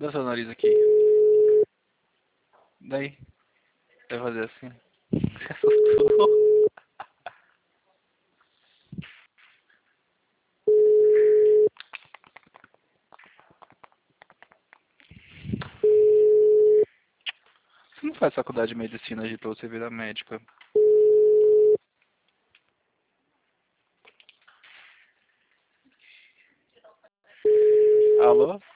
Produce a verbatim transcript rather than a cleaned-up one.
Bota seu nariz aqui. Daí. Vai fazer assim. Se assustou. Você não faz faculdade de medicina aí pra você virar médica? Alô?